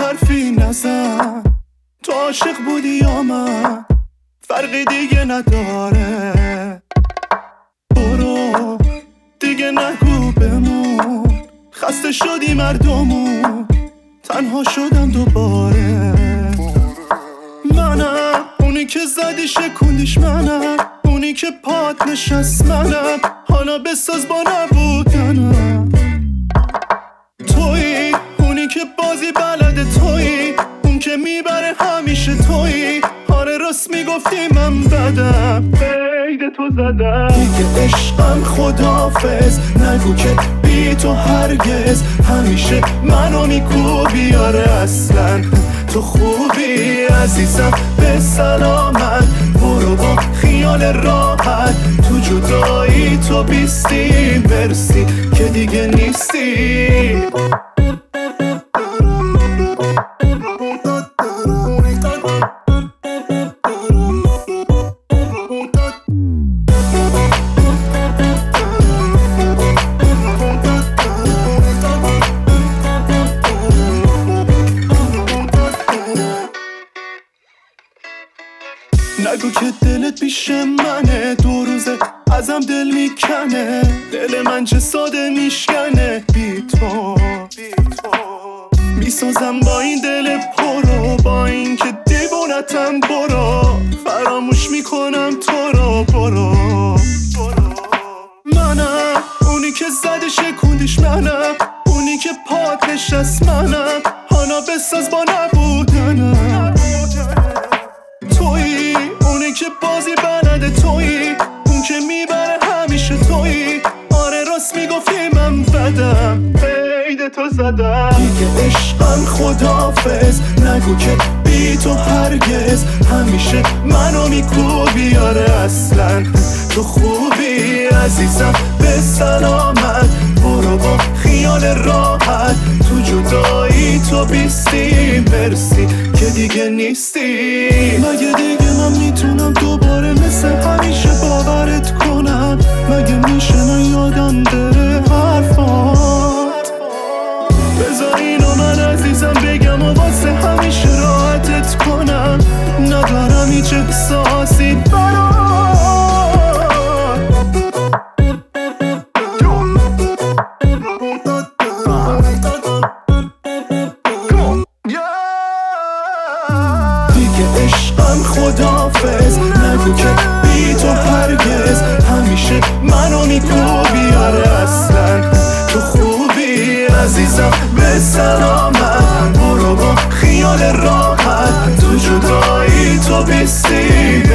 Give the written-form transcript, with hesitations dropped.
حرفی نزن، تو عاشق بودی یا من فرقی دیگه نداره. برو دیگه نگو بمون، خسته شدی مردمون، تنها شدم دوباره. منم اونی که زدی شکوندیش، منم اونی که پات نشست، منم حالا بساز با نبودنم. تویی اونی که بازی بلده، تویی اون که میبره همیشه، تویی آره راست میگفتی من بدم، قید تو زدم. دیگه عشقم خداحافظ، نگو که بی تو هرگز، همیشه منو میکوبی آره اصلا تو خوبی عزیزم به سلامت. برو با خیال راحت، تو جدایی تو بیستی، مرسی که دیگه نیستی. نگو که دلت پیش منه، 2 روزه ازم دل میکنه، دل من چه ساده میشکنه بی تو. میسازم با این دل پرو، با این که دیوونتم، برو فراموش میکنم تو رو. برو منم اونی که زده شکوندیش، منم اونی که پات نشست، منم حالا بساز با نبودنم. تویی اونی که بازی بلده، تویی اون که میبره همیشه، تویی آره راست میگفتی من بدم، قید تو زدم. دیگه عشقم خداحافظ، نگو که بی تو هرگز، همیشه منو میکوبی آره اصلا تو خوبی عزیزم به سلامت. برو با خیال راحت، تو جدایی تو بیستی، مرسی که دیگه نیستی. مگه دیگه من میتونم دوباره مثل همیشه باورت کنم؟ مگه میشه من یادم بره حرفات؟ بذار اینو من عزیزم بگم و واسه همیشه راحتت کنم، ندارم هیچ احساسی برات. دیگه عشقم خداحافظ، نگو که بی تو هرگز، همیشه منو میکوبی آره اصلا تو خوبی عزیزم به سلامت. برو با خیال راحت، تو جدایی تو بیستی،